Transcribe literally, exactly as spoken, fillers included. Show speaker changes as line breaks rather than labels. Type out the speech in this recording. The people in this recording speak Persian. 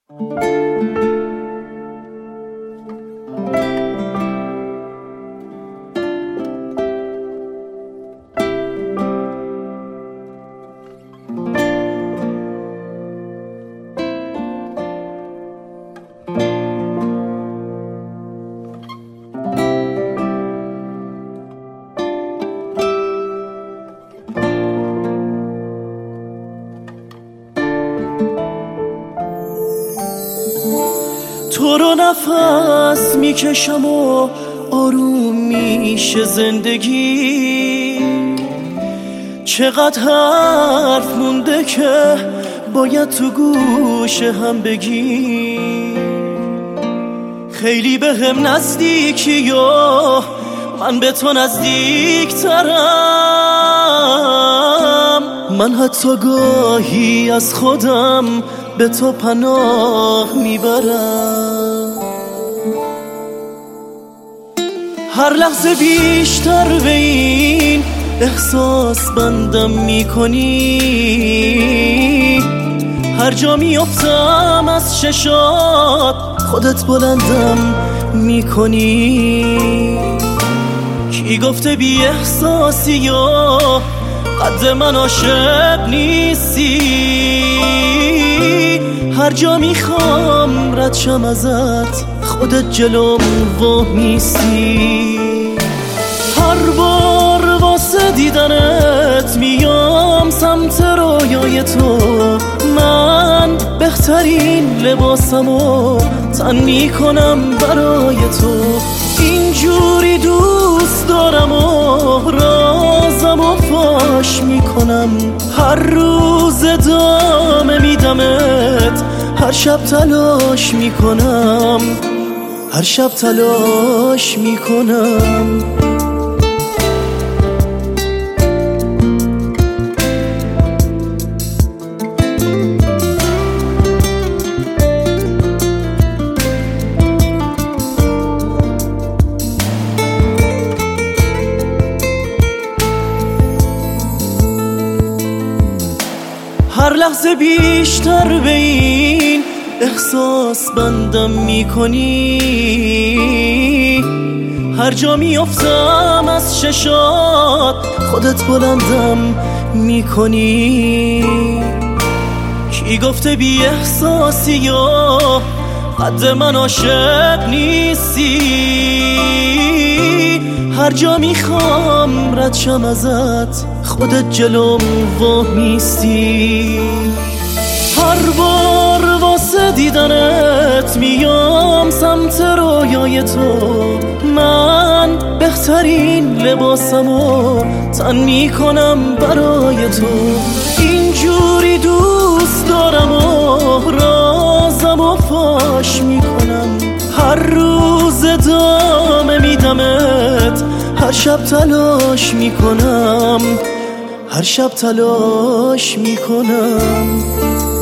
تو رو نفس میکشم و آروم میشه زندگی. چقدر حرف مونده که باید تو گوش هم بگی. خیلی به هم نزدیکی و من به تو نزدیک ترم. من حتی گاهی از خودم به تو پناه میبرم. هر لحظه بیشتر به این احساس بندم میکنی. هر جا میافتم از چشات خودت بلندم میکنی. کی گفته بی احساسی و قد من عاشق نیستی. هر جا میخوام رد شم ازت خودت جلوم و میستی. هر بار واسه دیدنت میام سمت رویای تو. من بهترین لباسمو تن میکنم برای تو. اینجوری دوست دارم و رازمو فاش میکنم. هر روز ادامه میدمت هر شب تلاش میکنم. هر شب تلاش میکنم. هر لحظه بیشتر به این احساس بندم میکنی. هر جا میافتم از چشات خودت بلندم میکنی. کی گفته بی احساسی و قد من عاشق نیستی. هر جا میخوام رد شم ازت خودت جلوم و میستی. هر بار واسه دیدنت میام سمت رویای تو. من بهترین لباسمو تن میکنم برای تو. اینجوری دوست دارم و رازمو فاش میکنم. هر روز ادامه میدمت هر شب تلاش میکنم. هر شب تلاش میکنم.